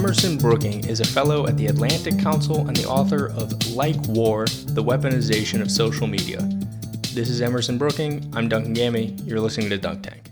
Emerson Brooking is a fellow at the Atlantic Council and the author of Like War, The Weaponization of Social Media. This is Emerson Brooking. I'm Duncan Gammy. You're listening to Dunk Tank.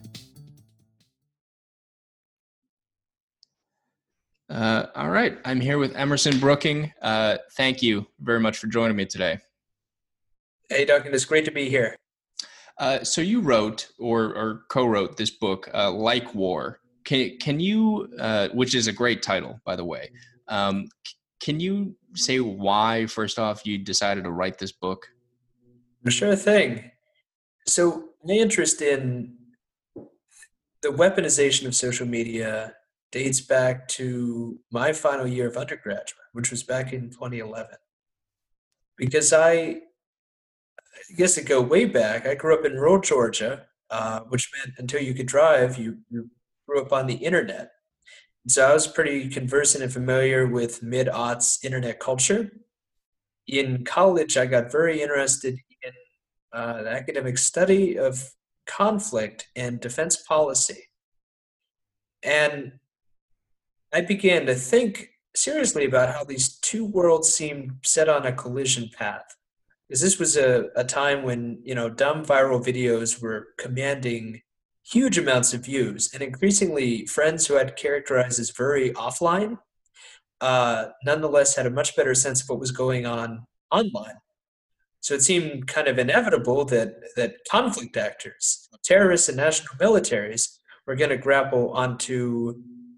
All right. I'm here with Emerson Brooking. Thank you very much for joining me today. Hey, Duncan. It's great to be here. So you wrote or co-wrote this book, Like War. Can you, which is a great title, by the way, can you say why, first off, you decided to write this book? Sure thing. So my interest in the weaponization of social media dates back to my final year of undergraduate, which was back in 2011. Because I guess to go way back, I grew up in rural Georgia, which meant until you could drive, you grew up on the internet. So I was pretty conversant and familiar with mid-aughts internet culture. In college, I got very interested in the academic study of conflict and defense policy. And I began to think seriously about how these two worlds seemed set on a collision path. Because this was a time when, dumb viral videos were commanding huge amounts of views, and increasingly friends who I'd characterize as very offline nonetheless had a much better sense of what was going on online. So it seemed kind of inevitable that conflict actors, terrorists and national militaries, were going to grapple onto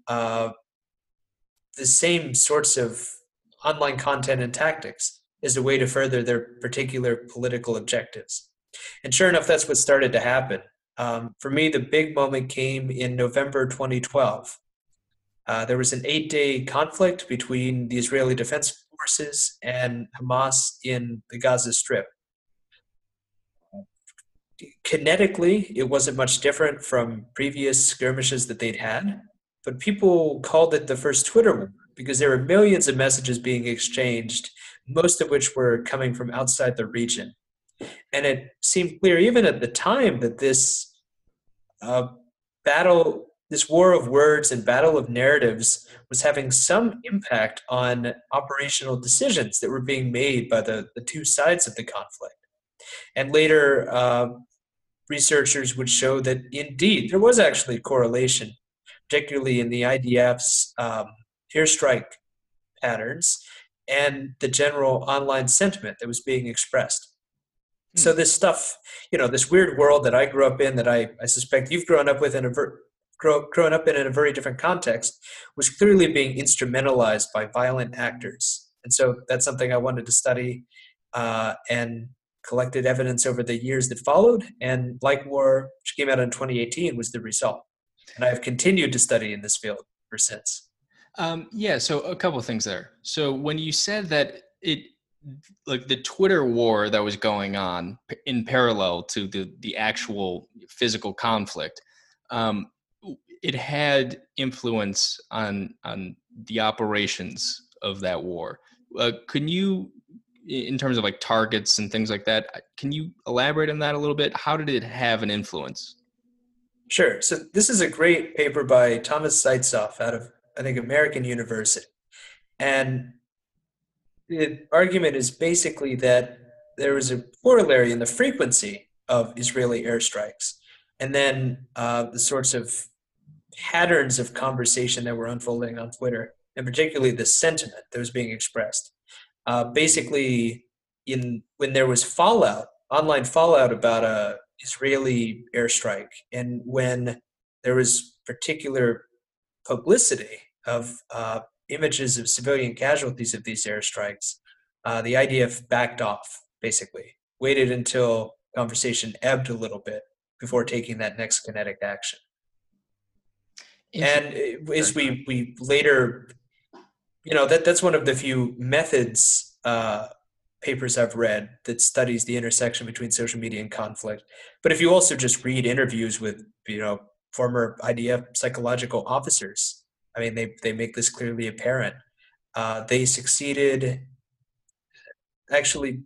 the same sorts of online content and tactics as a way to further their particular political objectives. And sure enough, that's what started to happen. For me, the big moment came in November 2012. There was an 8-day conflict between the Israeli Defense Forces and Hamas in the Gaza Strip. Kinetically, it wasn't much different from previous skirmishes that they'd had, but people called it the first Twitter war because there were millions of messages being exchanged, most of which were coming from outside the region. And it seemed clear, even at the time, that this battle, this war of words and battle of narratives was having some impact on operational decisions that were being made by the two sides of the conflict. And later, researchers would show that indeed there was actually correlation, particularly in the IDF's airstrike patterns and the general online sentiment that was being expressed. So this stuff, this weird world that I grew up in, that I suspect you've grown up with grown up in a very different context, was clearly being instrumentalized by violent actors. And so that's something I wanted to study and collected evidence over the years that followed. And Like War, which came out in 2018, was the result. And I've continued to study in this field ever since. So a couple of things there. So when you said that like the Twitter war that was going on in parallel to the actual physical conflict, it had influence on the operations of that war. Can you, in terms of like targets and things like that, can you elaborate on that a little bit? How did it have an influence? Sure. So this is a great paper by Thomas Zaitsev out of, I think, American University. And the argument is basically that there was a corollary in the frequency of Israeli airstrikes, and then the sorts of patterns of conversation that were unfolding on Twitter, and particularly the sentiment that was being expressed. Basically, when there was online fallout about a Israeli airstrike, and when there was particular publicity of images of civilian casualties of these airstrikes, the IDF backed off, basically, waited until conversation ebbed a little bit before taking that next kinetic action. And as we later, that's one of the few methods papers I've read that studies the intersection between social media and conflict. But if you also just read interviews with, former IDF psychological officers, I mean, they make this clearly apparent. They succeeded, actually,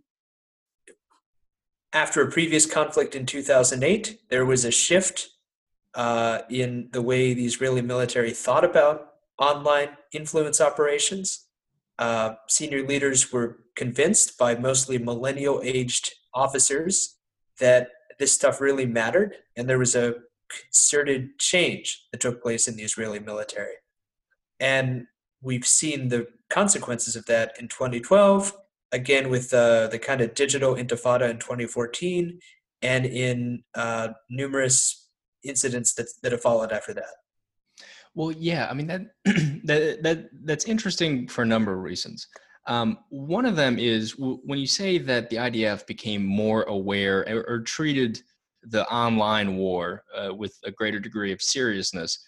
after a previous conflict in 2008, there was a shift in the way the Israeli military thought about online influence operations. Senior leaders were convinced by mostly millennial aged officers that this stuff really mattered, and there was a concerted change that took place in the Israeli military. And we've seen the consequences of that in 2012, again with the kind of digital intifada in 2014, and in numerous incidents that have followed after that. Well, yeah, I mean that's interesting for a number of reasons. One of them is when you say that the IDF became more aware or treated the online war with a greater degree of seriousness.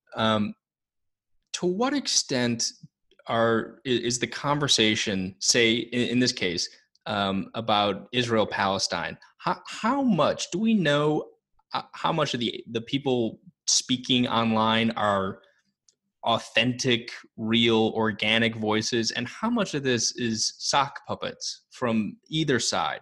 To what extent is the conversation, say in this case, about Israel Palestine? How much do we know? How much of the people speaking online are authentic, real, organic voices, and how much of this is sock puppets from either side?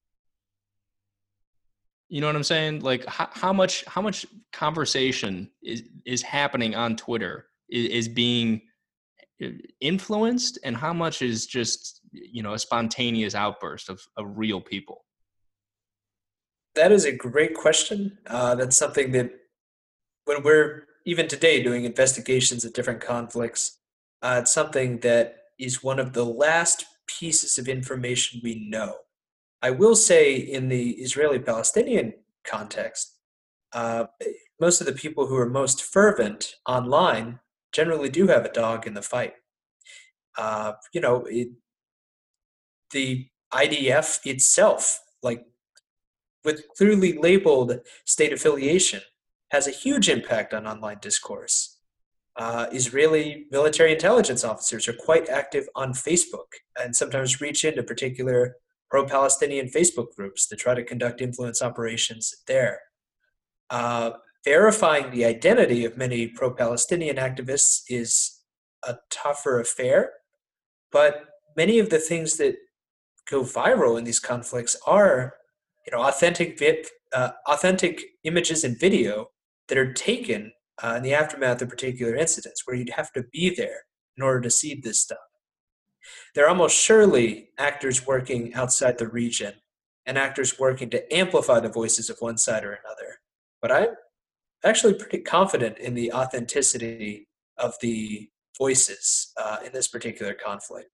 You know what I'm saying? Like how much conversation is happening on Twitter is being influenced, and how much is just a spontaneous outburst of real people? That is a great question. That's something that when we're even today doing investigations of different conflicts, it's something that is one of the last pieces of information we know. I will say in the Israeli-Palestinian context, uh, most of the people who are most fervent online generally do have a dog in the fight. Uh, you know, it, the IDF itself, like with clearly labeled state affiliation, has a huge impact on online discourse. Israeli military intelligence officers are quite active on Facebook and sometimes reach into particular pro Palestinian Facebook groups to try to conduct influence operations there. Uh, Verifying the identity of many pro Palestinian activists is a tougher affair, but many of the things that go viral in these conflicts are authentic images and video that are taken in the aftermath of particular incidents where you'd have to be there in order to see this stuff. There are almost surely actors working outside the region and actors working to amplify the voices of one side or another. But I'm actually pretty confident in the authenticity of the voices in this particular conflict.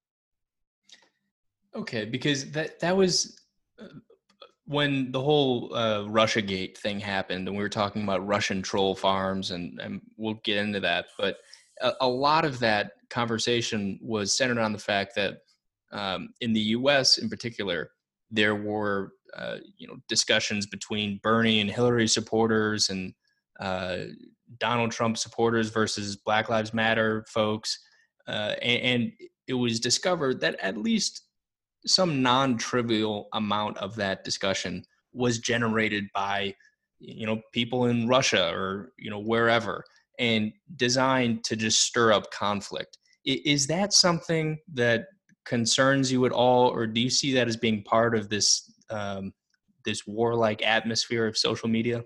Okay, because that was when the whole Russiagate thing happened, and we were talking about Russian troll farms, and we'll get into that. But a lot of that conversation was centered on the fact that in the U.S. in particular, there were discussions between Bernie and Hillary supporters and Donald Trump supporters versus Black Lives Matter folks, and it was discovered that at least some non-trivial amount of that discussion was generated by people in Russia or wherever, and designed to just stir up conflict. Is that something that concerns you at all, or do you see that as being part of this this warlike atmosphere of social media?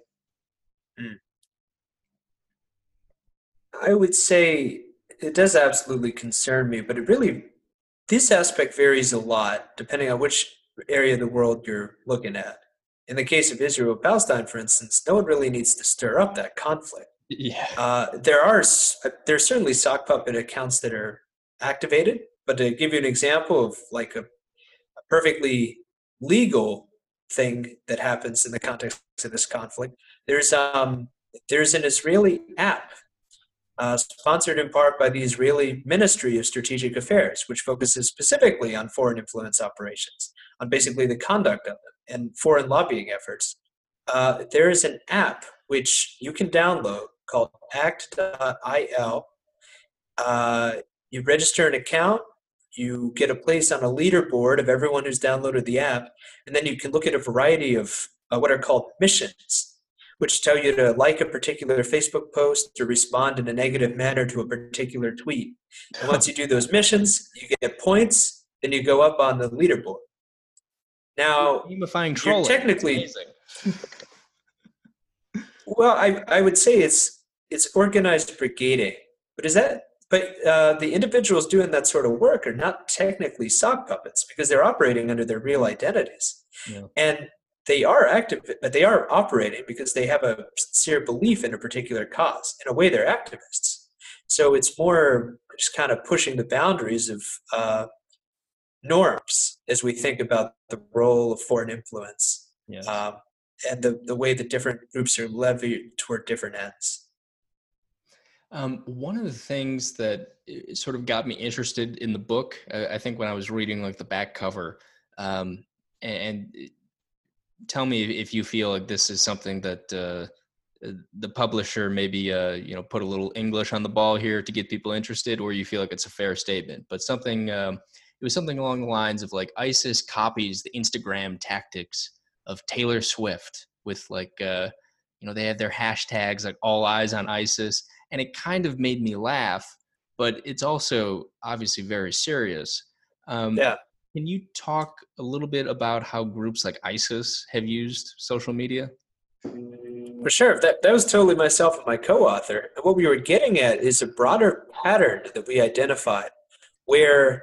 I would say it does absolutely concern me, but this aspect varies a lot depending on which area of the world you're looking at. In the case of Israel Palestine, for instance, no one really needs to stir up that conflict. Yeah. There's certainly sock puppet accounts that are activated, but to give you an example of like a perfectly legal thing that happens in the context of this conflict, there's an Israeli app sponsored in part by the Israeli Ministry of Strategic Affairs, which focuses specifically on foreign influence operations, on basically the conduct of them and foreign lobbying efforts. There is an app which you can download called act.il. You register an account, you get a place on a leaderboard of everyone who's downloaded the app, and then you can look at a variety of what are called missions, which tell you to like a particular Facebook post or respond in a negative manner to a particular tweet. And once you do those missions, you get points, then you go up on the leaderboard. Now, gamifying trolling. Technically, well, I would say it's organized brigading, but is that But the individuals doing that sort of work are not technically sock puppets because they're operating under their real identities. Yeah. And they are active, they are operating because they have a sincere belief in a particular cause. In a way, they're activists. So it's more just kind of pushing the boundaries of norms as we think about the role of foreign influence, Yes. um, and the way that different groups are levied toward different ends. One of the things that sort of got me interested in the book, I think when I was reading like the back cover, um, and tell me if you feel like this is something that the publisher maybe put a little English on the ball here to get people interested, or you feel like it's a fair statement. But something it was something along the lines of like ISIS copies the Instagram tactics of Taylor Swift with like they had their hashtags like all eyes on ISIS, and it kind of made me laugh, but it's also obviously very serious. Um, Yeah, can you talk a little bit about how groups like ISIS have used social media? for sure. That was totally myself and my co-author. And what we were getting at is a broader pattern that we identified where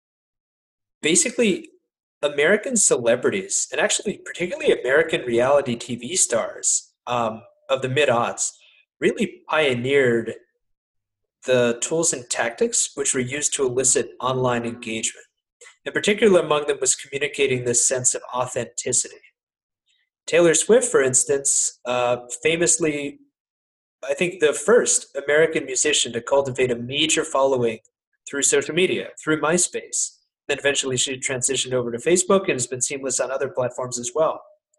basically American celebrities, and actually particularly American reality TV stars of the mid-aughts, really pioneered the tools and tactics which were used to elicit online engagement. In particular, among them was communicating this sense of authenticity. Taylor Swift, for instance, famously, I think the first American musician to cultivate a major following through social media, through MySpace. Then eventually she transitioned over to Facebook and has been seamless on other platforms as well.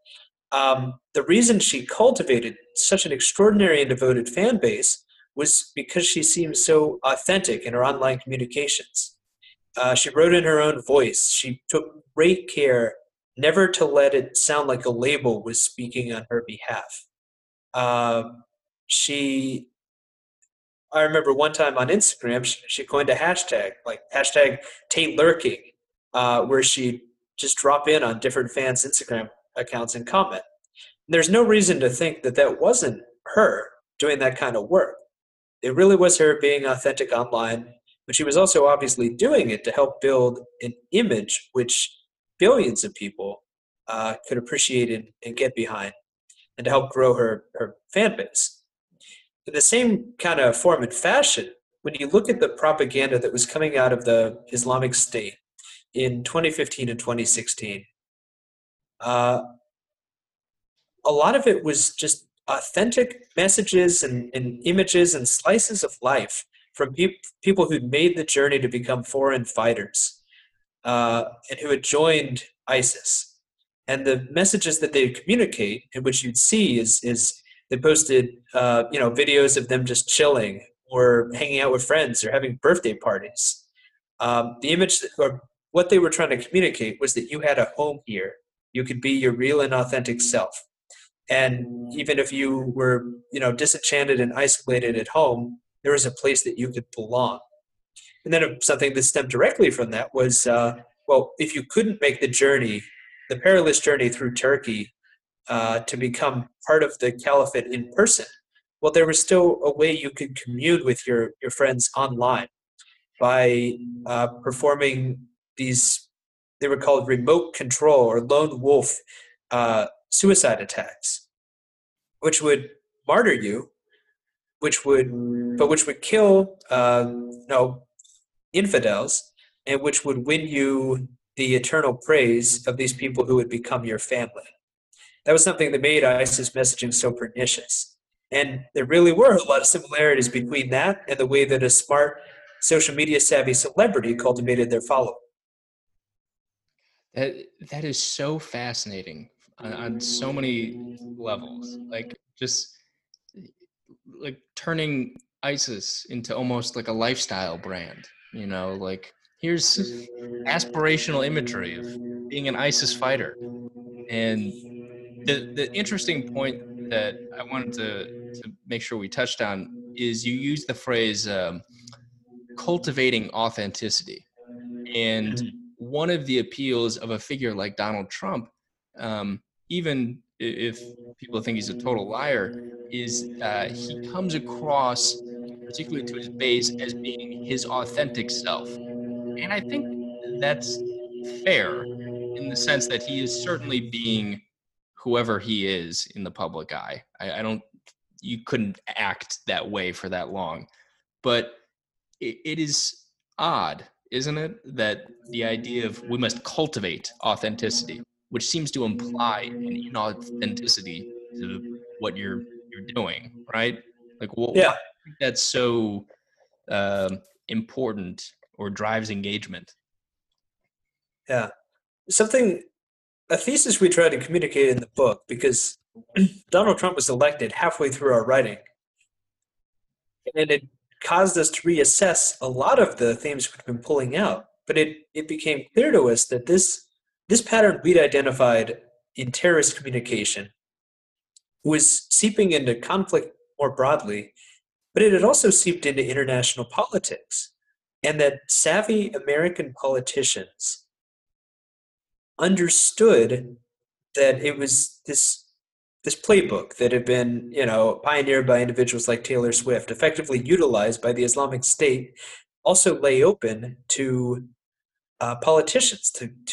The reason she cultivated such an extraordinary and devoted fan base was because she seemed so authentic in her online communications. She wrote in her own voice. She took great care never to let it sound like a label was speaking on her behalf. Uh, she, I remember one time on Instagram, she coined a hashtag, like hashtag Tate Lurking, where she just drop in on different fans' Instagram accounts and comment. There's no reason to think that that wasn't her doing that kind of work. It really was her being authentic online, but she was also obviously doing it to help build an image which billions of people could appreciate and get behind, and to help grow her fan base. In the same kind of form and fashion, when you look at the propaganda that was coming out of the Islamic State in 2015 and 2016, uh, a lot of it was just authentic messages and images and slices of life from people who'd made the journey to become foreign fighters and who had joined ISIS. And the messages that they communicate, and which you'd see, is they posted videos of them just chilling or hanging out with friends or having birthday parties. The image or what they were trying to communicate was that you had a home here. You could be your real and authentic self. And even if you were, disenchanted and isolated at home, there was a place that you could belong. And then something that stemmed directly from that was, if you couldn't make the journey, the perilous journey through Turkey to become part of the caliphate in person, well, there was still a way you could commune with your friends online by performing these, they were called remote control or lone wolf suicide attacks, which would martyr you, which would kill infidels, and which would win you the eternal praise of these people who would become your family. That was something that made ISIS messaging so pernicious. And there really were a lot of similarities between that and the way that a smart social media savvy celebrity cultivated their following. That is so fascinating on so many levels. Like just like turning ISIS into almost like a lifestyle brand. Like here's aspirational imagery of being an ISIS fighter. And the interesting point that I wanted to make sure we touched on is you use the phrase cultivating authenticity. And one of the appeals of a figure like Donald Trump, even if people think he's a total liar, is he comes across particularly to his base, as being his authentic self. And I think that's fair in the sense that he is certainly being whoever he is in the public eye. I don't, you couldn't act that way for that long. But it is odd, isn't it, that the idea of we must cultivate authenticity, which seems to imply an inauthenticity to what you're doing, right? Like, why Yeah, do you think that's so important or drives engagement? yeah. Something, a thesis we tried to communicate in the book, because Donald Trump was elected halfway through our writing, and it caused us to reassess a lot of the themes we've been pulling out. But it became clear to us that this pattern we'd identified in terrorist communication was seeping into conflict more broadly, but it had also seeped into international politics, and that savvy American politicians understood that it was this playbook that had been, pioneered by individuals like Taylor Swift, effectively utilized by the Islamic State, also lay open to politicians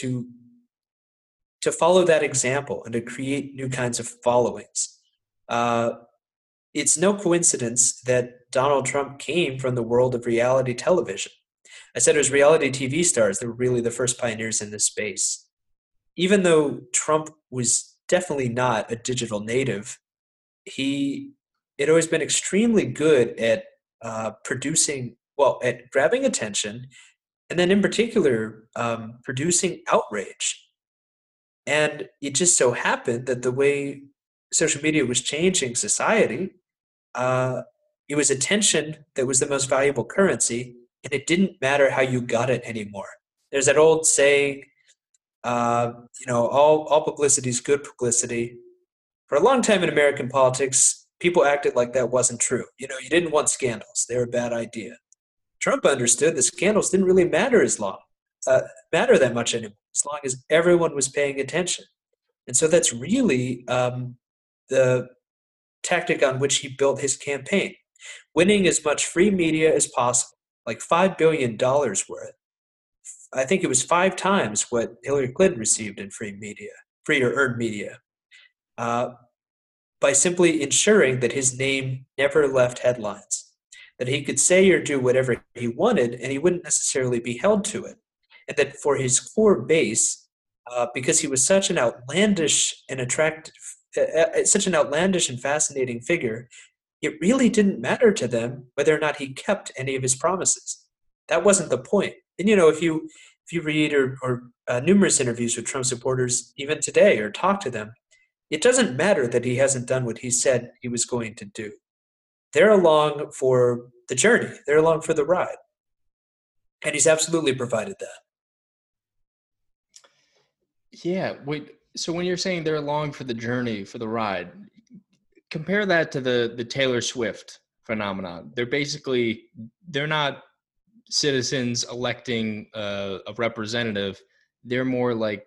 to follow that example and to create new kinds of followings. Uh, it's no coincidence that Donald Trump came from the world of reality television. I said it was reality TV stars that were really the first pioneers in this space. Even though Trump was definitely not a digital native, he had always been extremely good at producing, well, at grabbing attention, and then in particular, producing outrage. And it just so happened that the way social media was changing society, uh, it was attention that was the most valuable currency, and it didn't matter how you got it anymore. There's that old saying, all publicity is good publicity. For a long time in American politics, people acted like that wasn't true. You didn't want scandals; they were a bad idea. Trump understood the scandals didn't really matter that much anymore, as long as everyone was paying attention. And so that's really the tactic on which he built his campaign, winning as much free media as possible, like $5 billion worth. I think it was 5 times what Hillary Clinton received in free or earned media, uh, by simply ensuring that his name never left headlines, that he could say or do whatever he wanted and he wouldn't necessarily be held to it. And that for his core base, because he was such an outlandish and such an outlandish and fascinating figure, it really didn't matter to them whether or not he kept any of his promises. That wasn't the point. And if you read or numerous interviews with Trump supporters even today or talk to them, it doesn't matter that he hasn't done what he said he was going to do. They're along for the journey. They're along for the ride. And he's absolutely provided that. Yeah. Wait. So when you're saying they're along for the journey, for the ride, compare that to the Taylor Swift phenomenon. They're not citizens electing a representative. They're more like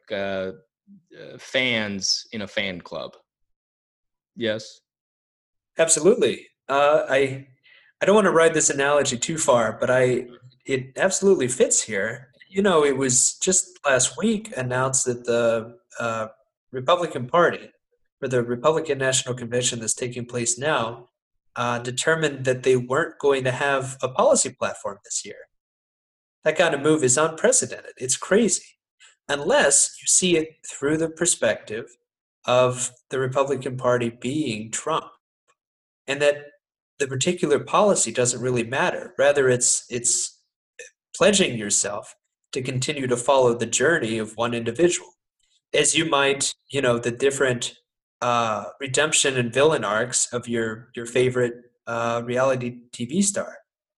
fans in a fan club. Yes. Absolutely. I don't want to ride this analogy too far, but it absolutely fits here. It was just last week announced that the Republican Party, or the Republican National Convention that's taking place now, determined that they weren't going to have a policy platform this year. That kind of move is unprecedented. It's crazy. Unless you see it through the perspective of the Republican Party being Trump, and that the particular policy doesn't really matter. Rather, it's pledging yourself to continue to follow the journey of one individual, as you might, the different redemption and villain arcs of your favorite reality TV star.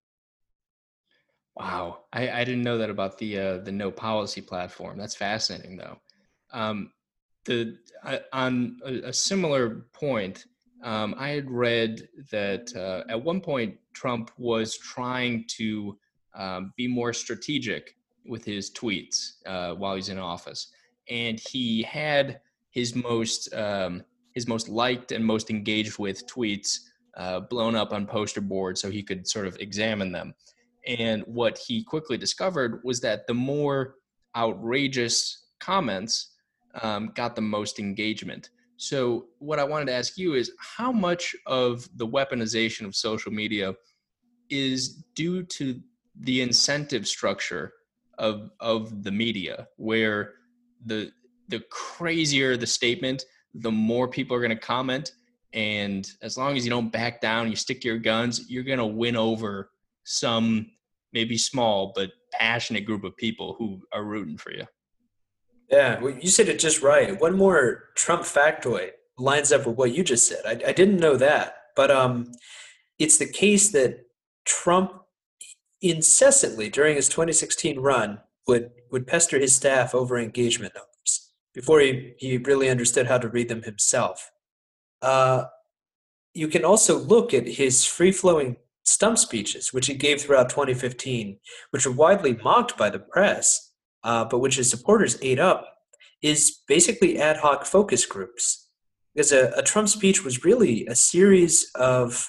Wow, I didn't know that about the no policy platform. That's fascinating, though. Um, on a similar point, I had read that at one point Trump was trying to be more strategic with his tweets while he's in office, and he had his most liked and most engaged with tweets blown up on poster boards so he could sort of examine them. And what he quickly discovered was that the more outrageous comments got the most engagement. So what I wanted to ask you is, how much of the weaponization of social media is due to the incentive structure of the media, where the crazier the statement, the more people are going to comment, and as long as you don't back down, you stick to your guns, you're going to win over some maybe small but passionate group of people who are rooting for you. Yeah, well, you said it just right. One more Trump factoid lines up with what you just said. I didn't know that, but it's the case that Trump incessantly during his 2016 run would pester his staff over engagement numbers before he really understood how to read them himself. Uh, you can also look at his free-flowing stump speeches, which he gave throughout 2015, which are widely mocked by the press, but which his supporters ate up, is basically ad hoc focus groups. Because a Trump speech was really a series of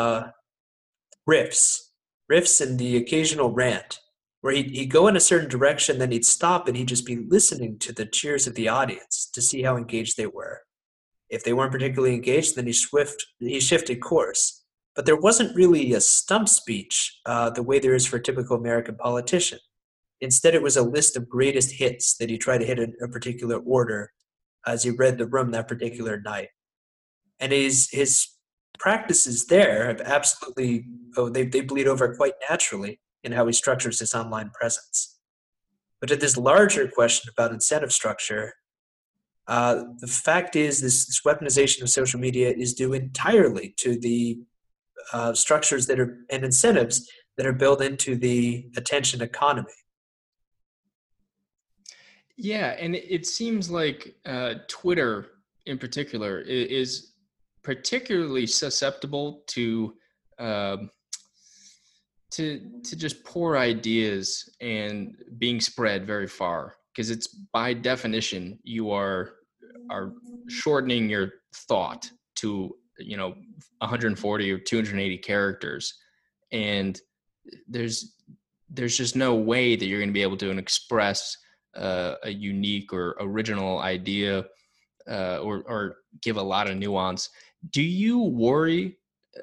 riffs and the occasional rant, where he'd go in a certain direction, then he'd stop and he'd just be listening to the cheers of the audience to see how engaged they were. If they weren't particularly engaged, then he shifted course. But there wasn't really a stump speech the way there is for a typical American politician. Instead, it was a list of greatest hits that he tried to hit in a particular order as he read the room that particular night. And his practices there have absolutely, they bleed over quite naturally in how he structures his online presence. But to this larger question about incentive structure, the fact is this weaponization of social media is due entirely to the structures that are and incentives that are built into the attention economy. Yeah, and it seems like Twitter in particular is particularly susceptible um, to just poor ideas and being spread very far, because it's by definition you are shortening your thought to 140 or 280 characters, and there's just no way that you're going to be able to express a unique or original idea or give a lot of nuance. Do you worry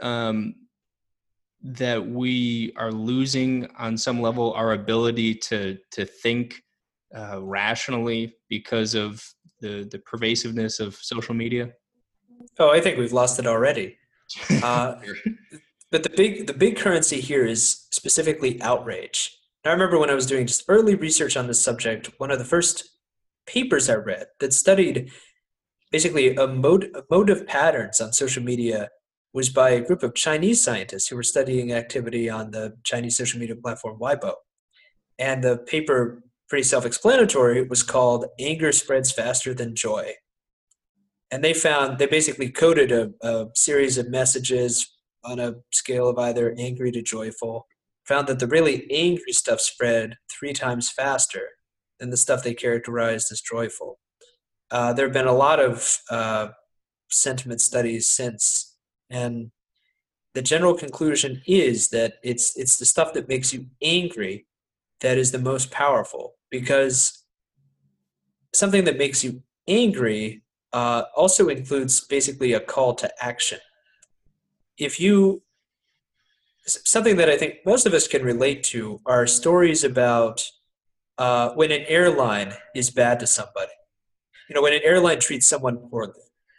that we are losing on some level our ability to think rationally because of the pervasiveness of social media? Oh, I think we've lost it already. Uh, but the big currency here is specifically outrage. I remember when I was doing just early research on this subject, one of the first papers I read that studied basically a mode of patterns on social media was by a group of Chinese scientists who were studying activity on the Chinese social media platform Weibo. And the paper, pretty self-explanatory, was called Anger Spreads Faster Than Joy. And they basically coded a series of messages on a scale of either angry to joyful, found that the really angry stuff spread 3 times faster than the stuff they characterized as joyful. There have been a lot of sentiment studies since, and the general conclusion is that it's the stuff that makes you angry that is the most powerful, because something that makes you angry also includes basically a call to action. If you Something that I think most of us can relate to are stories about when an airline is bad to somebody. When an airline treats someone poorly.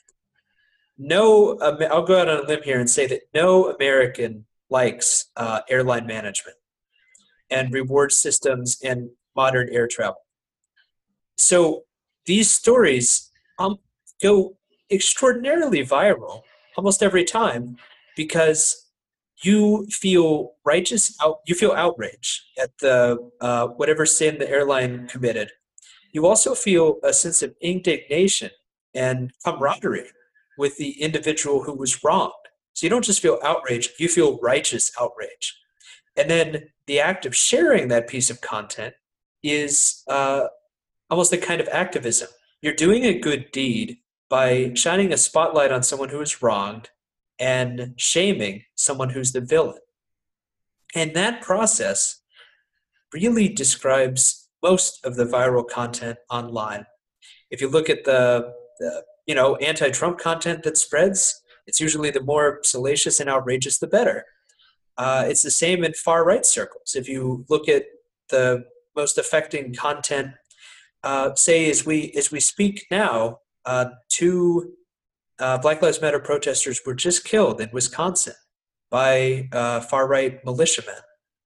I'll go out on a limb here and say that no American likes airline management and reward systems and modern air travel. So these stories go extraordinarily viral almost every time because you feel you feel outrage at the whatever sin the airline committed. You also feel a sense of indignation and camaraderie with the individual who was wronged. So you don't just feel outrage, you feel righteous outrage. And then the act of sharing that piece of content is almost a kind of activism. You're doing a good deed by shining a spotlight on someone who is wronged and shaming someone who's the villain. And that process really describes most of the viral content online. If you look at the anti-Trump content that spreads, it's usually the more salacious and outrageous, the better. It's the same in far right circles. If you look at the most affecting content, say as we speak now, two Black Lives Matter protesters were just killed in Wisconsin by far right militiamen.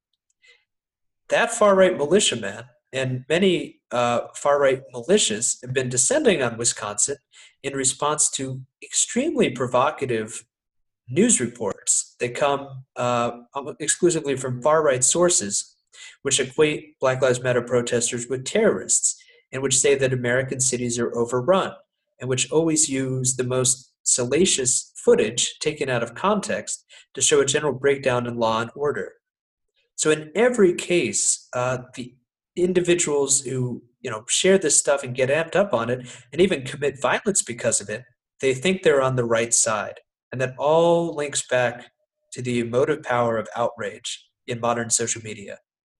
That far right militiaman and many far right militias have been descending on Wisconsin in response to extremely provocative news reports that come exclusively from far right sources, which equate Black Lives Matter protesters with terrorists, and which say that American cities are overrun, and which always use the most salacious footage taken out of context to show a general breakdown in law and order. So in every case, the individuals who share this stuff and get amped up on it, and even commit violence because of it, they think they're on the right side, and that all links back to the emotive power of outrage in modern social media.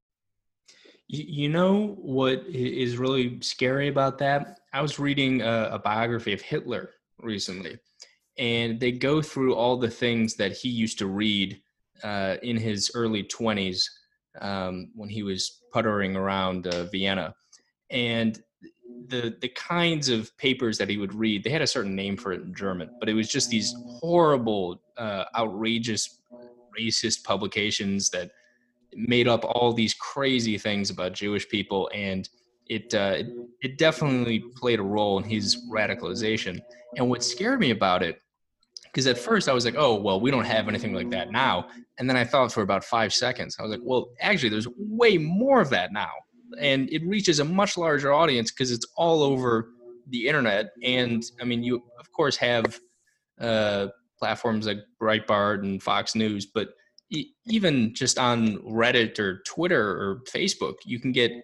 You know what is really scary about that? I was reading a biography of Hitler recently, and they go through all the things that he used to read in his early 20s when he was puttering around Vienna. And the kinds of papers that he would read, they had a certain name for it in German, but it was just these horrible, outrageous, racist publications that made up all these crazy things about Jewish people, and it definitely played a role in his radicalization. And what scared me about it, because at first I was like, oh, well, we don't have anything like that now. And then I thought for about 5 seconds. I was like, well, actually, there's way more of that now. And it reaches a much larger audience because it's all over the internet. And I mean, you, of course, have uh, platforms like Breitbart and Fox News, but even just on Reddit or Twitter or Facebook, you can get,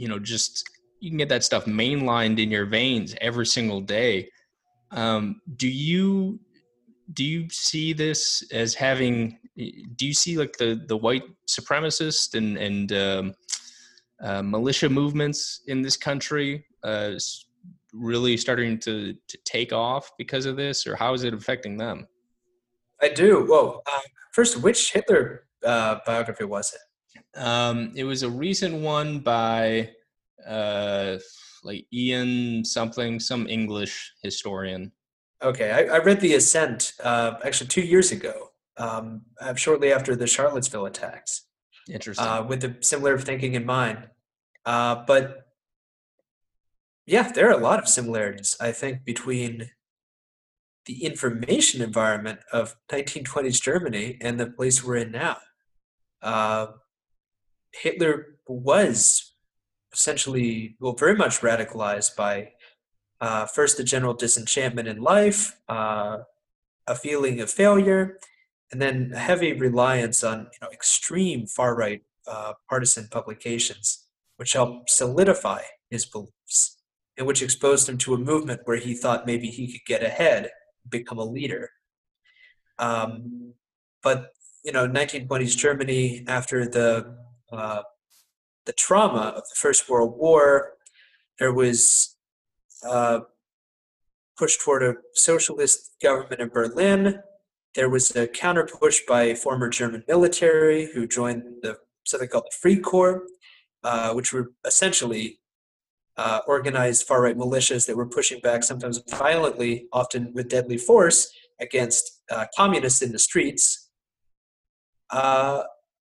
you can get that stuff mainlined in your veins every single day. Do you see this as having, do you see like the white supremacist and militia movements in this country really starting to take off because of this, or how is it affecting them? I do. Well, first, which Hitler biography was it? It was a recent one by uh, like Ian something, some English historian. Okay, I read The Ascent actually 2 years ago, shortly after the Charlottesville attacks, Interesting. with the similar thinking in mind. But yeah, there are a lot of similarities, I think, between the information environment of 1920s Germany and the place we're in now. Uh, Hitler was essentially, well, very much radicalized by first the general disenchantment in life, a feeling of failure, and then a heavy reliance on extreme far right partisan publications, which helped solidify his beliefs and which exposed him to a movement where he thought maybe he could get ahead, become a leader. Um, but 1920s Germany, after uh, the trauma of the First World War, there was uh, push toward a socialist government in Berlin. There was a counter push by former German military who joined something called the Free Corps, which were essentially organized far right militias that were pushing back, sometimes violently, often with deadly force, against communists in the streets. Uh,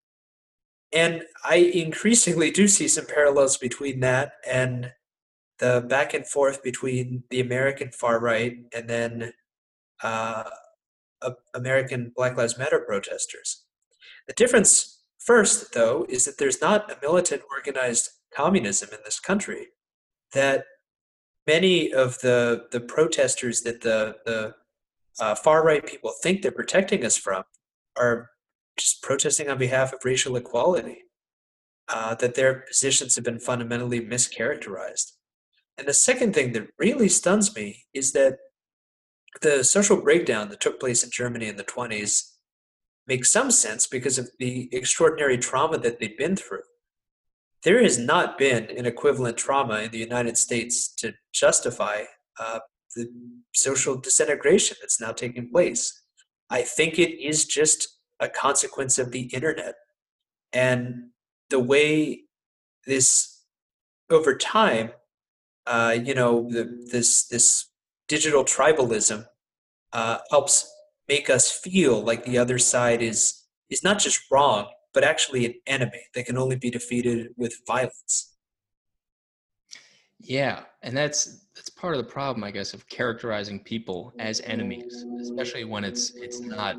and I increasingly do see some parallels between that and the back and forth between the American far right and then uh, American Black Lives Matter protesters. The difference, first, though, is that there's not a militant organized communism in this country. That many of the protesters that the far right people think they're protecting us from are just protesting on behalf of racial equality. That their positions have been fundamentally mischaracterized. And the second thing that really stuns me is that the social breakdown that took place in Germany in the 20s makes some sense because of the extraordinary trauma that they'd been through. There has not been an equivalent trauma in the United States to justify uh, the social disintegration that's now taking place. I think it is just a consequence of the internet and the way this over time, this digital tribalism helps make us feel like the other side is not just wrong, but actually an enemy that can only be defeated with violence. Yeah, and that's part of the problem, I guess, of characterizing people as enemies, especially when it's not,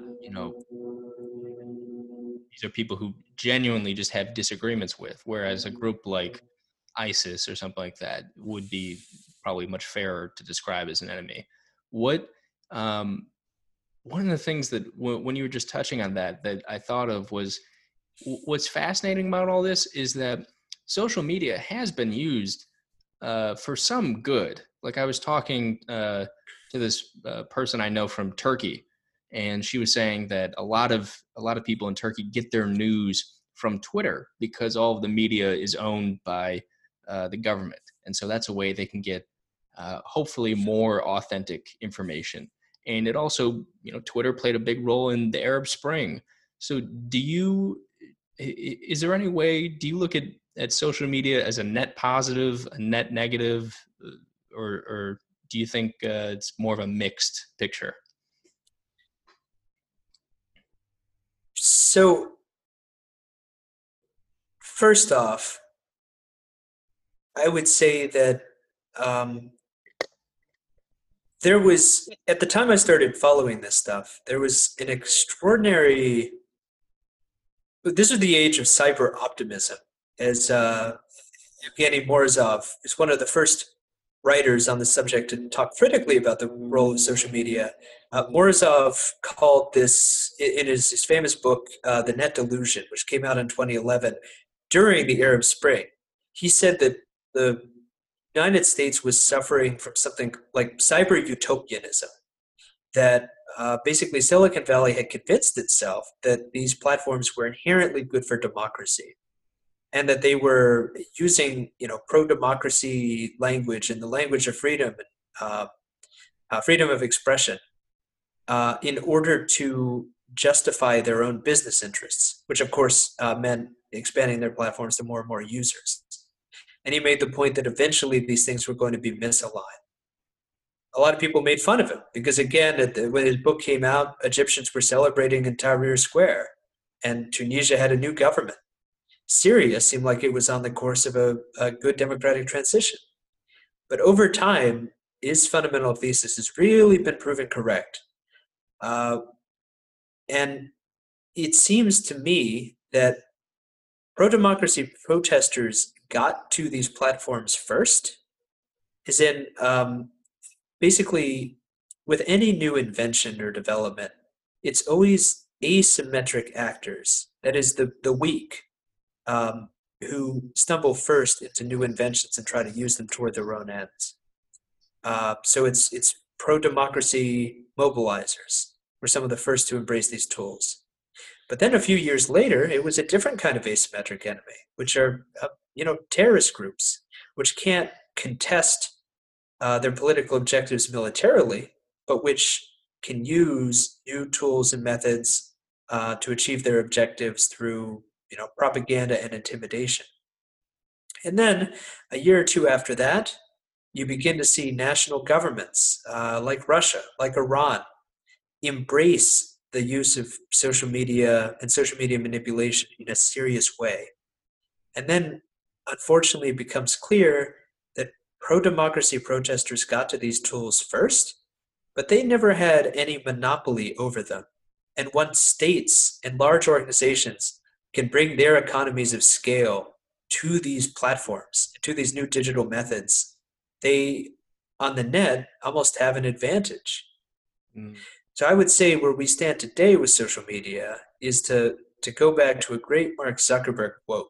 these are people who genuinely just have disagreements with, whereas a group like ISIS or something like that would be probably much fairer to describe as an enemy. What um, One of the things that when you were just touching on that I thought of was what's fascinating about all this is that social media has been used for some good. Like I was talking to this person I know from Turkey, and she was saying that a lot of people in Turkey get their news from Twitter because all of the media is owned by the government, and so that's a way they can get hopefully more authentic information. And it also, Twitter played a big role in the Arab Spring. So, is there any way? Do you look at social media as a net positive, a net negative, or do you think it's more of a mixed picture? So, first off, I would say that um, there was, at the time I started following this stuff, there was an extraordinary, this was the age of cyber optimism, as Evgeny Morozov is one of the first writers on the subject to talk critically about the role of social media. Morozov called this, in his famous book, The Net Delusion, which came out in 2011 during the Arab Spring. He said that the United States was suffering from something like cyber utopianism, that basically Silicon Valley had convinced itself that these platforms were inherently good for democracy and that they were using pro-democracy language and the language of freedom and freedom of expression in order to justify their own business interests, which of course meant expanding their platforms to more and more users. And he made the point that eventually these things were going to be misaligned. A lot of people made fun of him because, again, when his book came out, Egyptians were celebrating in Tahrir Square, and Tunisia had a new government. Syria seemed like it was on the course of a good democratic transition. But over time, his fundamental thesis has really been proven correct. Uh, and it seems to me that pro democracy protesters got to these platforms first, is in basically with any new invention or development, it's always asymmetric actors. That is the weak um, who stumble first into new inventions and try to use them toward their own ends. So it's pro democracy mobilizers were some of the first to embrace these tools. But then a few years later, it was a different kind of asymmetric enemy, which are terrorist groups, which can't contest their political objectives militarily, but which can use new tools and methods to achieve their objectives through propaganda and intimidation. And then a year or two after that, you begin to see national governments like Russia, like Iran, embrace the use of social media and social media manipulation in a serious way. And then, unfortunately, it becomes clear that pro democracy protesters got to these tools first, but they never had any monopoly over them. And once states and large organizations can bring their economies of scale to these platforms, to these new digital methods, they, on the net, almost have an advantage. Mm. So I would say where we stand today with social media is to go back to a great Mark Zuckerberg quote.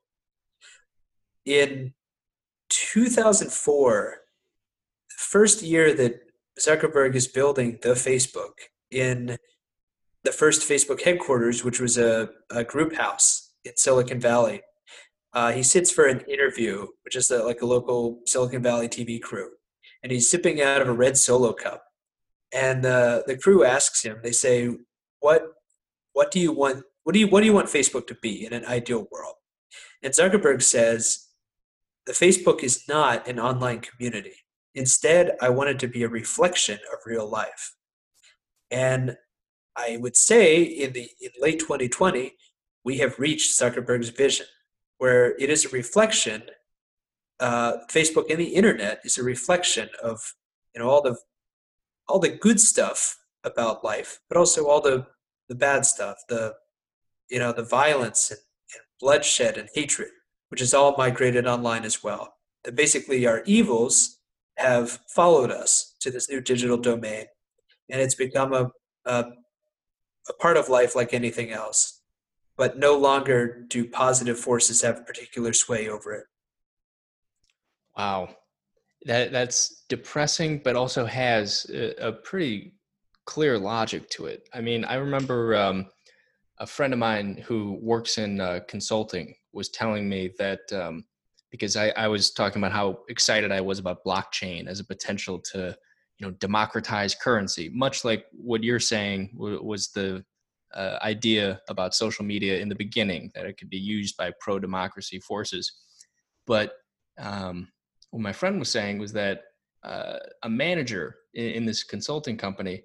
In 2004, the first year that Zuckerberg is building the Facebook in the first Facebook headquarters, which was a group house in Silicon Valley. He sits for an interview, which is like a local Silicon Valley TV crew, and he's sipping out of a red Solo cup. And the crew asks him, they say, "What what do you want? What do you want Facebook to be in an ideal world?" And Zuckerberg says, "The Facebook is not an online community. Instead, I want it to be a reflection of real life." And I would say in late 2020, we have reached Zuckerberg's vision, where it is a reflection. Facebook and the internet is a reflection of all the good stuff about life, but also all the bad stuff, the violence and bloodshed and hatred, which is all migrated online as well. That basically our evils have followed us to this new digital domain, and it's become a part of life like anything else. But no longer do positive forces have particular sway over it. Wow. That's depressing, but also has a pretty clear logic to it. I mean, I remember a friend of mine who works in consulting was telling me that because I was talking about how excited I was about blockchain as a potential to, democratize currency, much like what you're saying was the idea about social media in the beginning, that it could be used by pro-democracy forces. But what my friend was saying was that a manager in this consulting company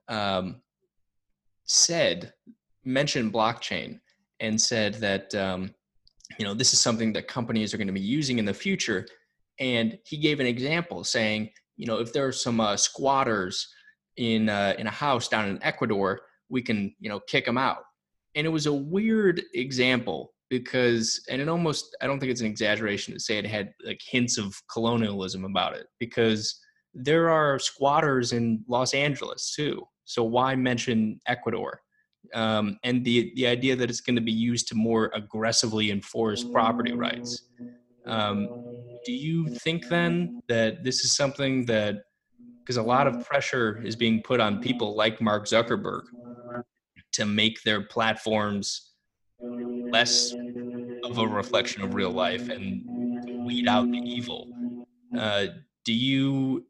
mentioned blockchain and said that this is something that companies are going to be using in the future. And he gave an example saying, if there are some squatters in a house down in Ecuador, we can kick them out. And it was a weird example because, and I don't think it's an exaggeration to say it had like hints of colonialism about it, because there are squatters in Los Angeles too. So why mention Ecuador? And the idea that it's going to be used to more aggressively enforce property rights. Do you think then that this is something that, because a lot of pressure is being put on people like Mark Zuckerberg to make their platforms less of a reflection of real life and weed out the evil. Do you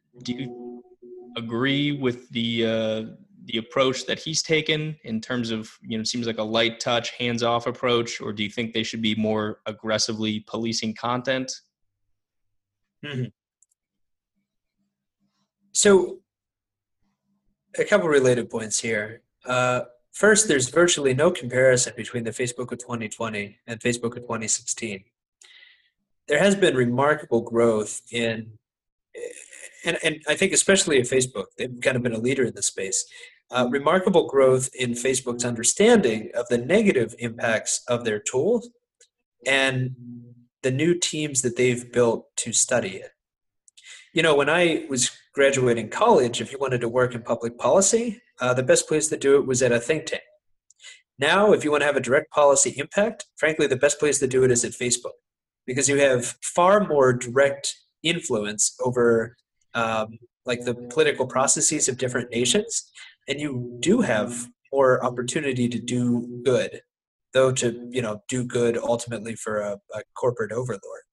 agree with the approach that he's taken in terms of, seems like a light touch, hands off approach, or do you think they should be more aggressively policing content? Mm-hmm. So, a couple related points here. First, there's virtually no comparison between the Facebook of 2020 and Facebook of 2016. There has been remarkable growth in, and I think especially at Facebook, they've kind of been a leader in this space. Remarkable growth in Facebook's understanding of the negative impacts of their tools and the new teams that they've built to study it. When I was graduating college, if you wanted to work in public policy, the best place to do it was at a think tank. Now, if you want to have a direct policy impact, frankly, the best place to do it is at Facebook, because you have far more direct influence over like the political processes of different nations, and you do have more opportunity to do good, though to do good ultimately for a corporate overlord.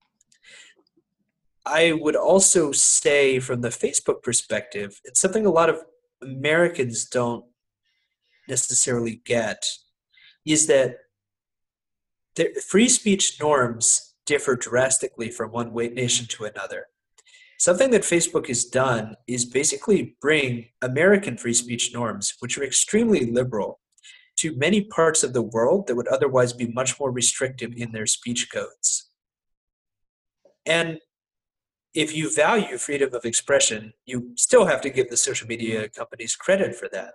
I would also say from the Facebook perspective, it's something a lot of Americans don't necessarily get, is that free speech norms differ drastically from one nation to another. Something that Facebook has done is basically bring American free speech norms, which are extremely liberal, to many parts of the world that would otherwise be much more restrictive in their speech codes. And if you value freedom of expression, you still have to give the social media companies credit for that.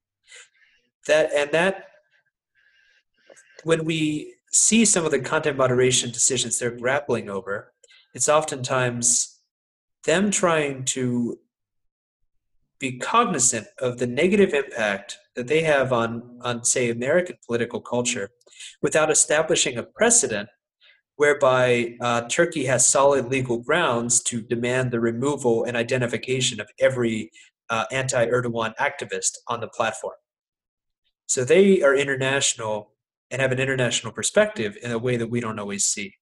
That when we see some of the content moderation decisions they're grappling over, it's oftentimes them trying to be cognizant of the negative impact that they have on say, American political culture without establishing a precedent whereby Turkey has solid legal grounds to demand the removal and identification of every anti-Erdogan activist on the platform. So they are international and have an international perspective in a way that we don't always see.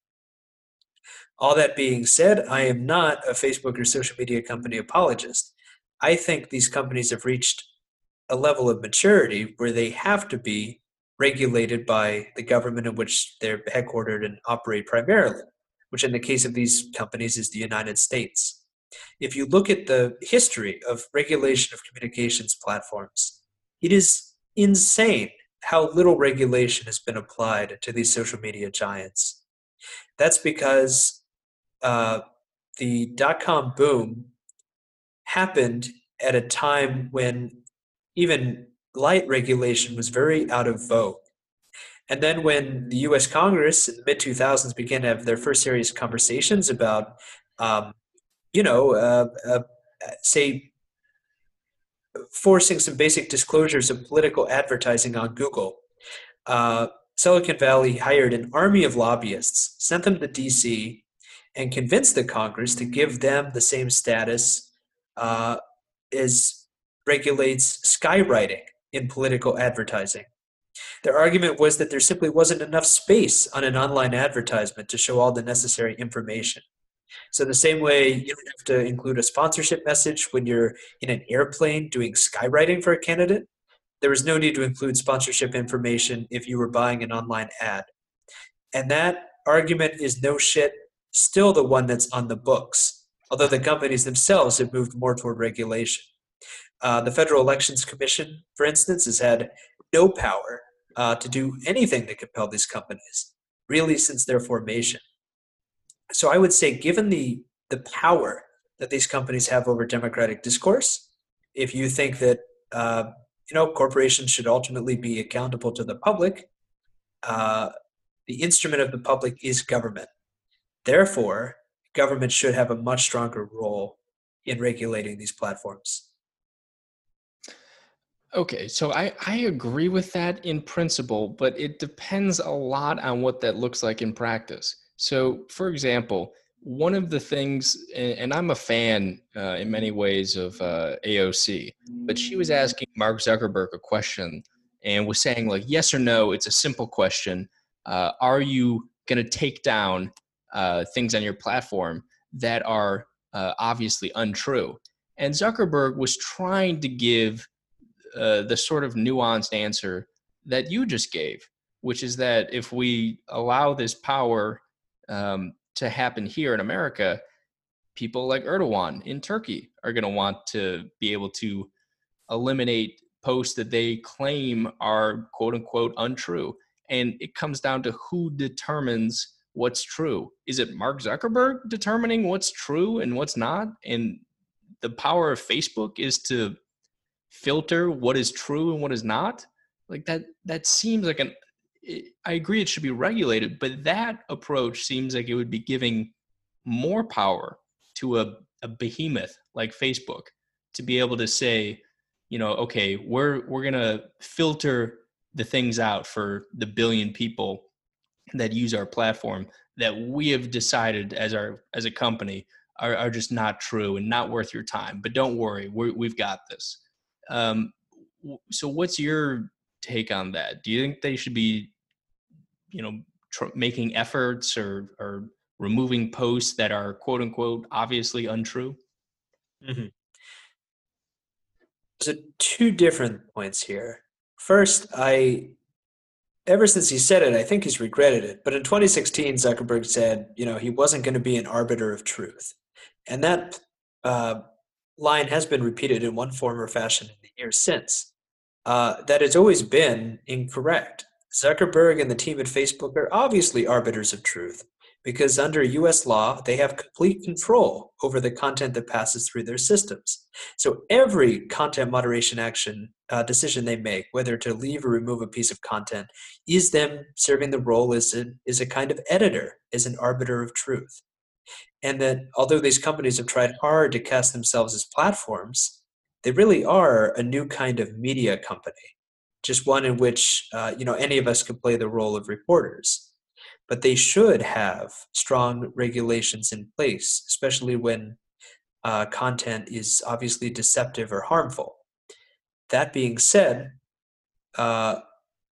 All that being said, I am not a Facebook or social media company apologist. I think these companies have reached a level of maturity where they have to be regulated by the government in which they're headquartered and operate primarily, which in the case of these companies is the United States. If you look at the history of regulation of communications platforms, it is insane how little regulation has been applied to these social media giants. That's because the dot-com boom happened at a time when even light regulation was very out of vogue. And then when the U.S. Congress in the mid 2000s began to have their first serious conversations about, um, you know, say, forcing some basic disclosures of political advertising on Google, Silicon Valley hired an army of lobbyists, sent them to D.C., and convinced the Congress to give them the same status as regulates skywriting in political advertising. Their argument was that there simply wasn't enough space on an online advertisement to show all the necessary information. So, the same way you don't have to include a sponsorship message when you're in an airplane doing skywriting for a candidate, there was no need to include sponsorship information if you were buying an online ad. And that argument is no shit still the one that's on the books, although the companies themselves have moved more toward regulation. The Federal Elections Commission, for instance, has had no power to do anything to compel these companies, really, since their formation. So I would say, given the power that these companies have over democratic discourse, if you think that corporations should ultimately be accountable to the public, the instrument of the public is government. Therefore, government should have a much stronger role in regulating these platforms. Okay, so I agree with that in principle, but it depends a lot on what that looks like in practice. So, for example, one of the things, and I'm a fan in many ways of AOC, but she was asking Mark Zuckerberg a question and was saying, like, yes or no, it's a simple question. Are you going to take down things on your platform that are obviously untrue? And Zuckerberg was trying to give the sort of nuanced answer that you just gave, which is that if we allow this power to happen here in America, people like Erdogan in Turkey are going to want to be able to eliminate posts that they claim are quote unquote untrue. And it comes down to who determines what's true. Is it Mark Zuckerberg determining what's true and what's not? And the power of Facebook is to filter what is true and what is not. Like that seems like I agree it should be regulated, but that approach seems like it would be giving more power to a behemoth like Facebook to be able to say, okay, we're going to filter the things out for the billion people that use our platform that we have decided as a company are just not true and not worth your time. But don't worry, we've got this. So what's your take on that? Do you think they should be, making efforts or removing posts that are quote unquote obviously untrue? Mm-hmm. So two different points here. First, ever since he said it, I think he's regretted it. But in 2016, Zuckerberg said, he wasn't going to be an arbiter of truth. And that line has been repeated in one form or fashion in the years since. That has always been incorrect. Zuckerberg and the team at Facebook are obviously arbiters of truth because under US law, they have complete control over the content that passes through their systems. So every content moderation action decision they make, whether to leave or remove a piece of content, is them serving the role as a kind of editor, as an arbiter of truth. And that although these companies have tried hard to cast themselves as platforms, they really are a new kind of media company, just one in which any of us can play the role of reporters. but they should have strong regulations in place, especially when content is obviously deceptive or harmful. That being said, uh,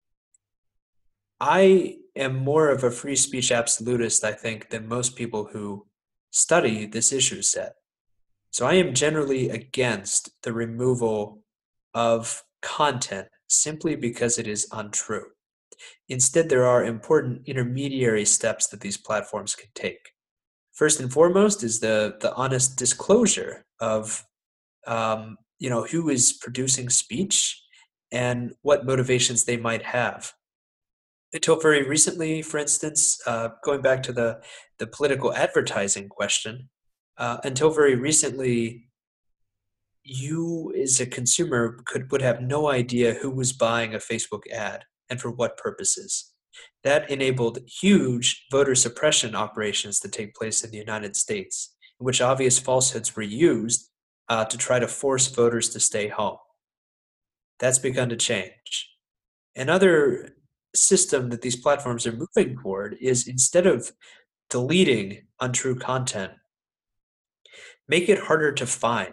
I am more of a free speech absolutist, I think, than most people who study this issue set. So I am generally against the removal of content simply because it is untrue. Instead, there are important intermediary steps that these platforms can take. First and foremost is the honest disclosure of who is producing speech and what motivations they might have. Until very recently, for instance, going back to the political advertising question, until very recently, you as a consumer would have no idea who was buying a Facebook ad and for what purposes. That enabled huge voter suppression operations to take place in the United States, in which obvious falsehoods were used to try to force voters to stay home. That's begun to change. Another system that these platforms are moving toward is, instead of deleting untrue content, make it harder to find.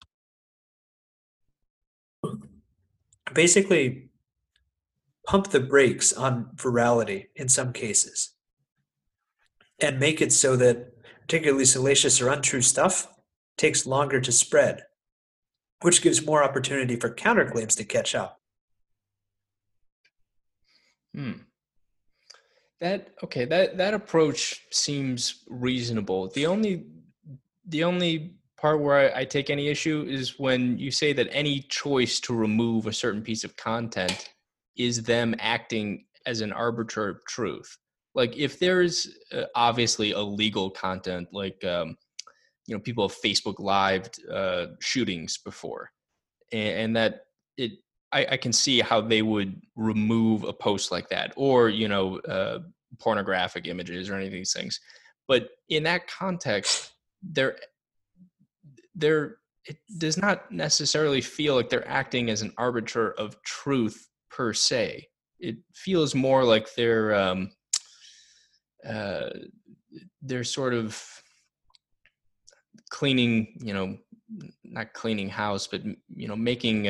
Basically, pump the brakes on virality in some cases and make it so that particularly salacious or untrue stuff takes longer to spread, which gives more opportunity for counterclaims to catch up. That approach seems reasonable. The only part where I take any issue is when you say that any choice to remove a certain piece of content is them acting as an arbiter of truth. Like if there's obviously illegal content, like people have Facebook Live shootings before, and that it I can see how they would remove a post like that, or pornographic images or any of these things. But in that context, it does not necessarily feel like they're acting as an arbiter of truth per se. It feels more like they're sort of cleaning, not cleaning house, but making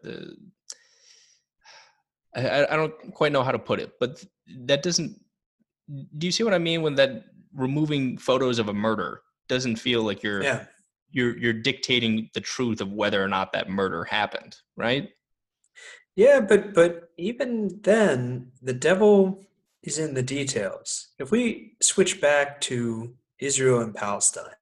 I don't quite know how to put it, but that doesn't. Do you see what I mean when that removing photos of a murder doesn't feel like Yeah. you're dictating the truth of whether or not that murder happened, right? Yeah, but even then, the devil is in the details. If we switch back to Israel and Palestine,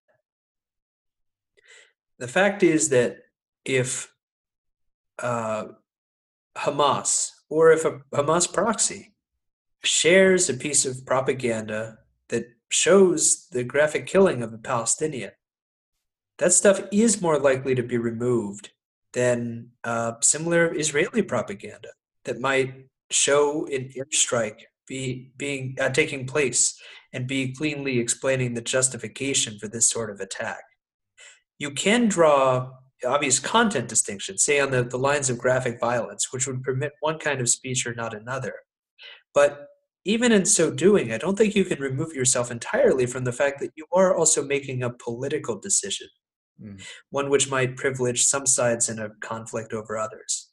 the fact is that if uh, Hamas or if a Hamas proxy shares a piece of propaganda that shows the graphic killing of a Palestinian, that stuff is more likely to be removed than similar Israeli propaganda that might show an airstrike being taking place and be cleanly explaining the justification for this sort of attack. You can draw obvious content distinctions, say on the lines of graphic violence, which would permit one kind of speech or not another. But even in so doing, I don't think you can remove yourself entirely from the fact that you are also making a political decision, one which might privilege some sides in a conflict over others.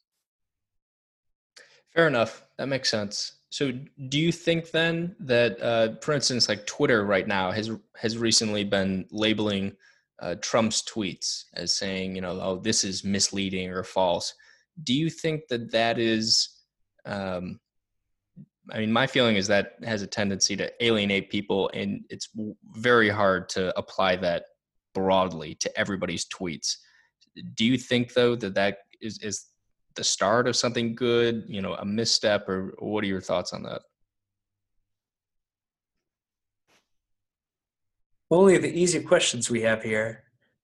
Fair enough. That makes sense. So, do you think then that, for instance, like Twitter right now has recently been labeling Trump's tweets as saying, oh, this is misleading or false? Do you think that is? I mean, my feeling is that has a tendency to alienate people, and it's very hard to apply that broadly to everybody's tweets. Do you think, though, that is the start of something good, a misstep, or what are your thoughts on that? Only the easy questions we have here.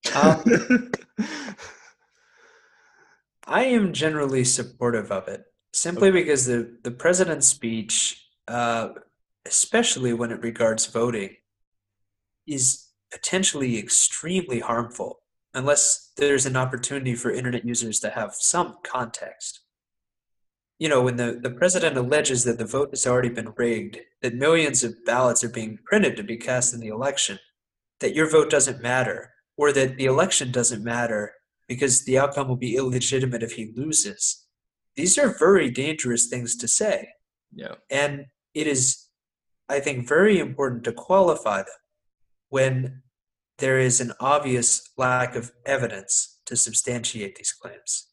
I am generally supportive of it, simply because the president's speech, especially when it regards voting, is potentially extremely harmful unless there's an opportunity for internet users to have some context. when the president alleges that the vote has already been rigged, that millions of ballots are being printed to be cast in the election, that your vote doesn't matter, or that the election doesn't matter because the outcome will be illegitimate if he loses. These are very dangerous things to say. Yeah. And it is, I think, very important to qualify them when there is an obvious lack of evidence to substantiate these claims.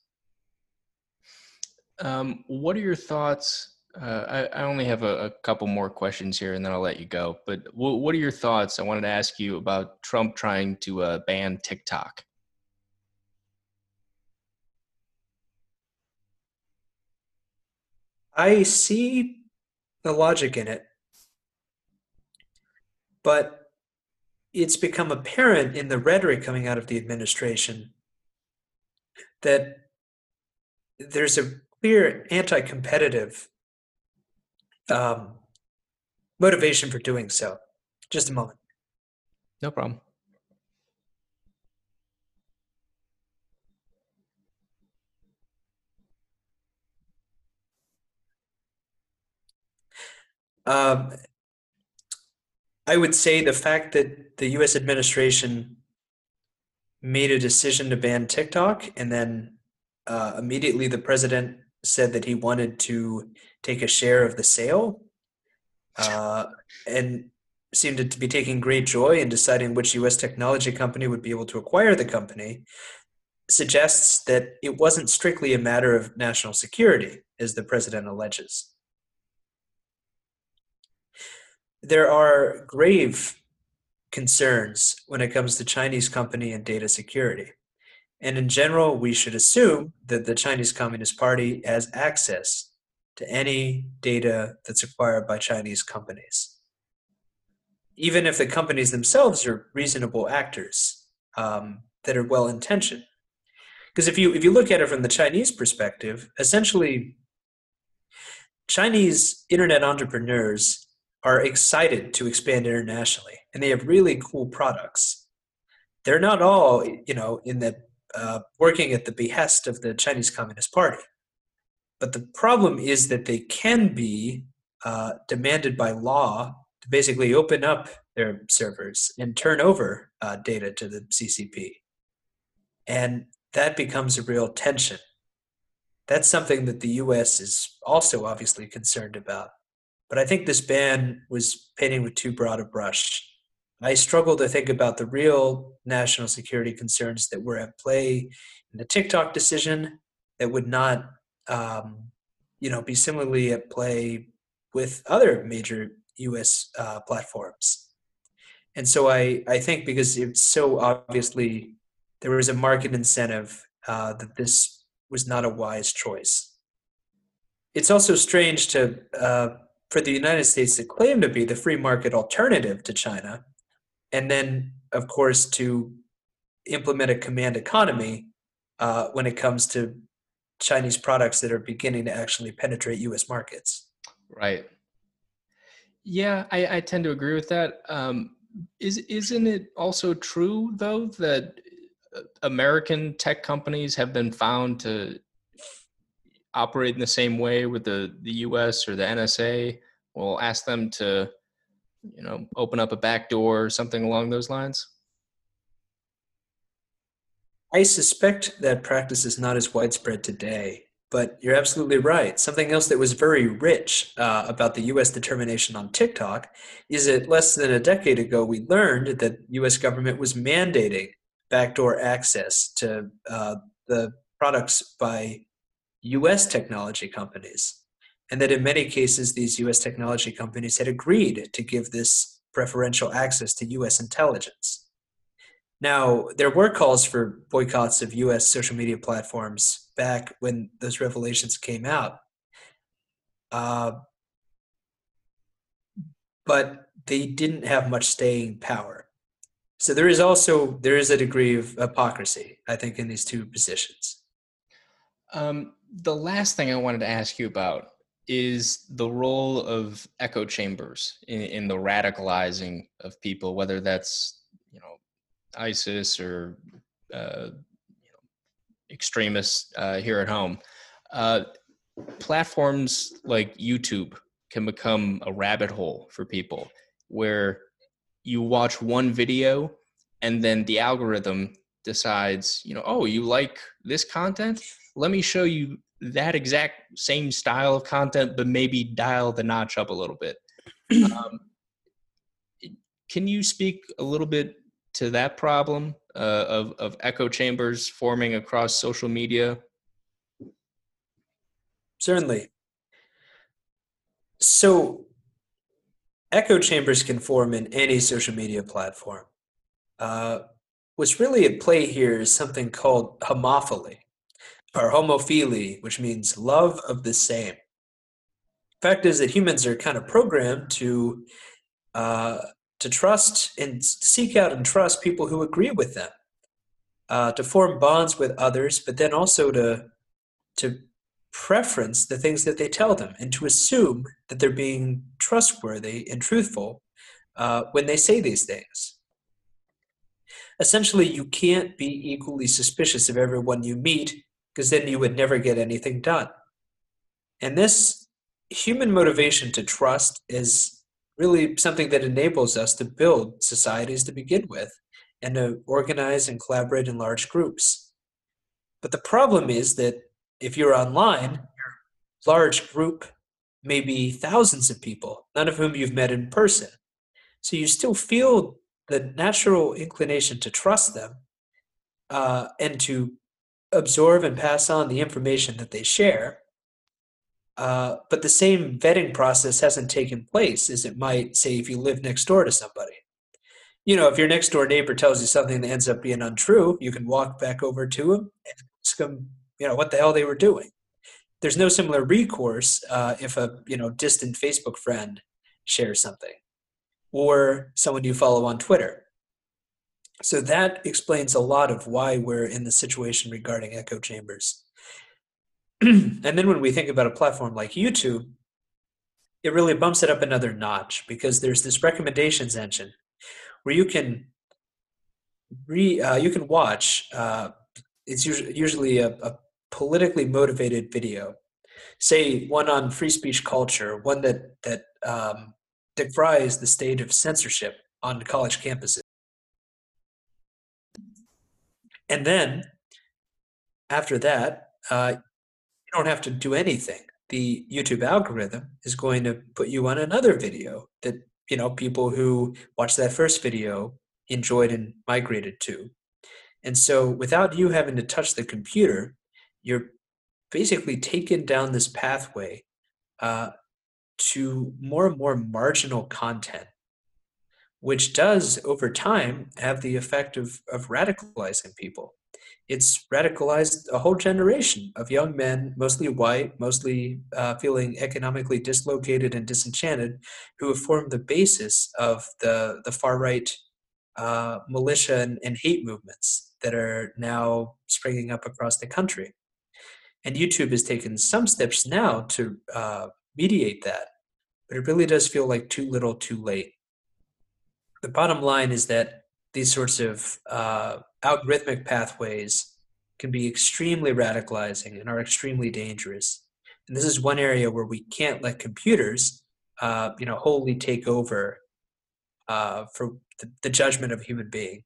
What are your thoughts? I only have a couple more questions here and then I'll let you go. But what are your thoughts? I wanted to ask you about Trump trying to ban TikTok. I see the logic in it, but it's become apparent in the rhetoric coming out of the administration that there's a clear anti-competitive um, motivation for doing so. Just a moment. No problem. Um, I would say the fact that the U.S. administration made a decision to ban TikTok, and then immediately the president said that he wanted to take a share of the sale, uh, and seemed to be taking great joy in deciding which U.S. technology company would be able to acquire the company, suggests that it wasn't strictly a matter of national security, as the president alleges. There are grave concerns when it comes to Chinese company and data security. And in general, we should assume that the Chinese Communist Party has access to any data that's acquired by Chinese companies, even if the companies themselves are reasonable actors that are well intentioned. Because if you look at it from the Chinese perspective, essentially, Chinese internet entrepreneurs are excited to expand internationally, and they have really cool products. They're not all, in the working at the behest of the Chinese Communist Party. But the problem is that they can be demanded by law to basically open up their servers and turn over data to the CCP. And that becomes a real tension. That's something that the US is also obviously concerned about. But I think this ban was painting with too broad a brush. I struggle to think about the real national security concerns that were at play in the TikTok decision that would not, be similarly at play with other major U.S. Platforms. And so I think because it's so obviously there was a market incentive that this was not a wise choice. It's also strange for the United States to claim to be the free market alternative to China, and then, of course, to implement a command economy when it comes to Chinese products that are beginning to actually penetrate U.S. markets. Right. Yeah, I tend to agree with that. Isn't it also true, though, that American tech companies have been found to operate in the same way with the US or the NSA? We'll ask them to, open up a back door or something along those lines. I suspect that practice is not as widespread today, but you're absolutely right. Something else that was very rich about the U.S. determination on TikTok is that less than a decade ago, we learned that U.S. government was mandating backdoor access to the products by U.S. technology companies, and that in many cases, these U.S. technology companies had agreed to give this preferential access to U.S. intelligence. Now, there were calls for boycotts of US social media platforms back when those revelations came out, uh, but they didn't have much staying power. So there is a degree of hypocrisy, I think, in these two positions. The last thing I wanted to ask you about is the role of echo chambers in the radicalizing of people, whether that's, ISIS or extremists here at home. Uh, platforms like YouTube can become a rabbit hole for people where you watch one video and then the algorithm decides, oh, you like this content? Let me show you that exact same style of content, but maybe dial the notch up a little bit. Can you speak a little bit to that problem of echo chambers forming across social media? Certainly. So echo chambers can form in any social media platform. What's really at play here is something called homophily, or homophily, which means love of the same. Fact is that humans are kind of programmed to trust and seek out and trust people who agree with them, to form bonds with others, but then also to preference the things that they tell them and to assume that they're being trustworthy and truthful when they say these things. Essentially, you can't be equally suspicious of everyone you meet because then you would never get anything done. And this human motivation to trust is really something that enables us to build societies to begin with and to organize and collaborate in large groups. But the problem is that if you're online, your large group may be thousands of people, none of whom you've met in person. So you still feel the natural inclination to trust them and to absorb and pass on the information that they share. But the same vetting process hasn't taken place as it might, say, if you live next door to somebody. If your next door neighbor tells you something that ends up being untrue, you can walk back over to him and ask him, what the hell they were doing. There's no similar recourse if a distant Facebook friend shares something or someone you follow on Twitter. So that explains a lot of why we're in the situation regarding echo chambers. And then when we think about a platform like YouTube, it really bumps it up another notch because there's this recommendations engine where you can watch. It's usually a politically motivated video, say one on free speech culture, one that decries the state of censorship on college campuses. And then after that, you don't have to do anything. The YouTube algorithm is going to put you on another video that people who watched that first video enjoyed and migrated to. And so without you having to touch the computer, you're basically taken down this pathway to more and more marginal content, which does over time have the effect of radicalizing people. It's radicalized a whole generation of young men, mostly white, mostly feeling economically dislocated and disenchanted, who have formed the basis of the far-right militia and hate movements that are now springing up across the country. And YouTube has taken some steps now to mediate that, but it really does feel like too little too late. The bottom line is that these sorts of algorithmic pathways can be extremely radicalizing and are extremely dangerous. And this is one area where we can't let computers, wholly take over for the judgment of a human being.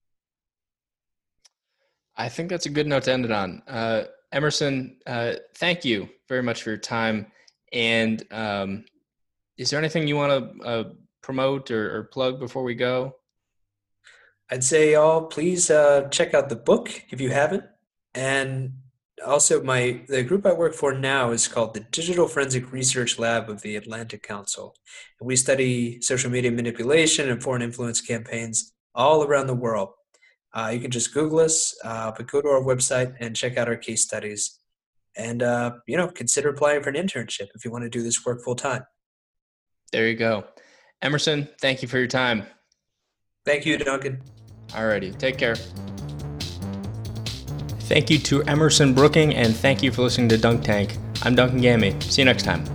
I think that's a good note to end it on. Emerson, thank you very much for your time. And is there anything you want to promote or plug before we go? I'd say please check out the book if you haven't. And also the group I work for now is called the Digital Forensic Research Lab of the Atlantic Council. And we study social media manipulation and foreign influence campaigns all around the world. You can just Google us, but go to our website and check out our case studies. And, consider applying for an internship if you want to do this work full time. There you go. Emerson, thank you for your time. Thank you, Duncan. Alrighty, take care. Thank you to Emerson Brooking, and thank you for listening to Dunk Tank. I'm Duncan Gammy. See you next time.